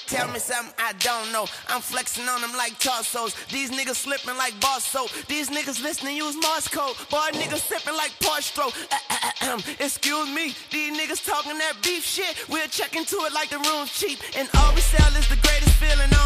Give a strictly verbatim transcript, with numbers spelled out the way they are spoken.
Tell me something I don't know. I'm flexing on them like torsos. These niggas slipping like boss soap. These niggas listening use Morse code. Boy, niggas sipping like Porstro. Excuse me, these niggas talking that beef shit. We'll check into it like the room's cheap. And all we sell is the greatest feeling on.